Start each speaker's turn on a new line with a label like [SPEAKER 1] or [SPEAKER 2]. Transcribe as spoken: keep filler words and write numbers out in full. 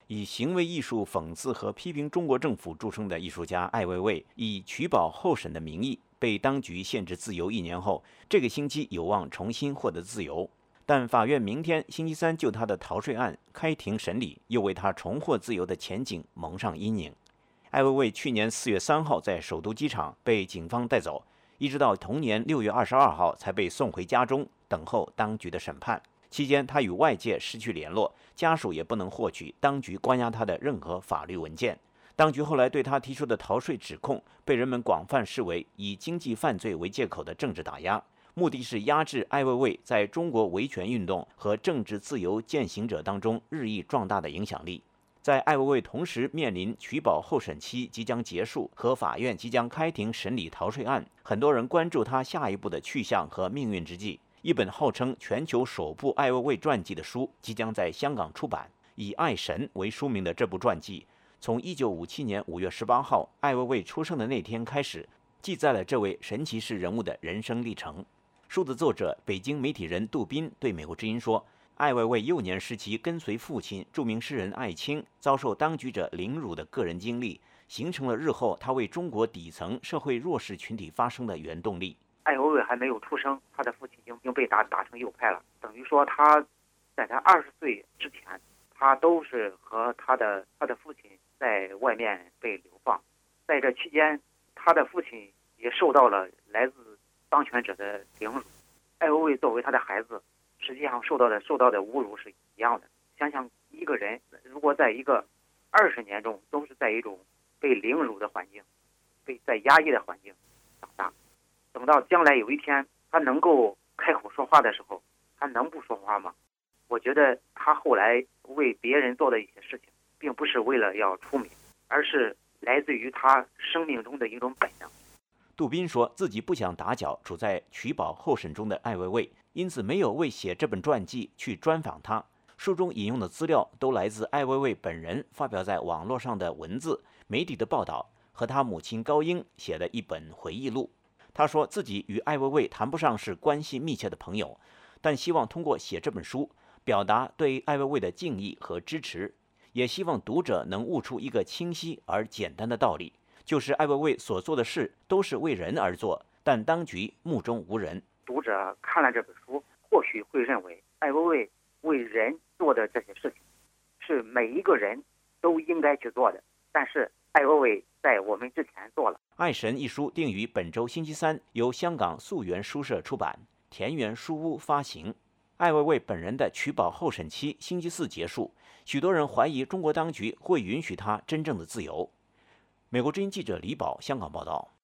[SPEAKER 1] 以行为艺术讽刺和批评中国政府著称的艺术家艾未未，以取保候审的名义被当局限制自由一年后，这个星期有望重新获得自由。但法院明天星期三就他的逃税案开庭审理，又为他重获自由的前景蒙上阴影。艾未未去年四月三号在首都机场被警方带走，一直到同年六月二十二号才被送回家中，等候当局的审判。期间，他与外界失去联络，家属也不能获取当局关押他的任何法律文件。当局后来对他提出的逃税指控，被人们广泛视为以经济犯罪为借口的政治打压，目的是压制艾未未在中国维权运动和政治自由践行者当中日益壮大的影响力。在艾未未同时面临取保候审期即将结束和法院即将开庭审理逃税案，很多人关注他下一步的去向和命运之际。一本号称全球首部艾未未传记的书即将在香港出版，以《爱神》为书名的这部传记，从一九五七年五月十八号艾未未出生的那天开始，记载了这位神奇式人物的人生历程。书的作者北京媒体人杜斌对美国之音说，艾未未幼年时期跟随父亲著名诗人艾青遭受当局者凌辱的个人经历，形成了日后他为中国底层社会弱势群体发声的原动力。
[SPEAKER 2] 艾未未还没有出生，他的父亲已经被打打成右派了，等于说他在他二十岁之前，他都是和他的他的父亲在外面被流放。在这期间，他的父亲也受到了来自当权者的凌辱。艾未未作为他的孩子，实际上受到的受到的侮辱是一样的。想想一个人如果在一个二十年中都是在一种被凌辱的环境，被在压抑的环境长大，等到将来有一天他能够开口说话的时候，他能不说话吗？我觉得他后来为别人做的一些事情，并不是为了要出名，而是来自于他生命中的一种本能。
[SPEAKER 1] 杜斌说自己不想打搅处在取保候审中的艾未未，因此没有为写这本传记去专访他。书中引用的资料都来自艾未未本人发表在网络上的文字、媒体的报道和他母亲高英写的一本回忆录。他说自己与艾未未谈不上是关系密切的朋友，但希望通过写这本书表达对艾未未的敬意和支持，也希望读者能悟出一个清晰而简单的道理，就是艾未未所做的事都是为人而做，但当局目中无人。
[SPEAKER 2] 读者看了这本书，或许会认为艾未未为人做的这些事情是每一个人都应该去做的，但是艾未未在我们之前做了。
[SPEAKER 1] 《爱神》一书定于本周星期三由香港溯源书社出版，田园书屋发行。艾未未本人的取保候审期星期四结束，许多人怀疑中国当局会允许他真正的自由。美国之音记者李宝香港报道。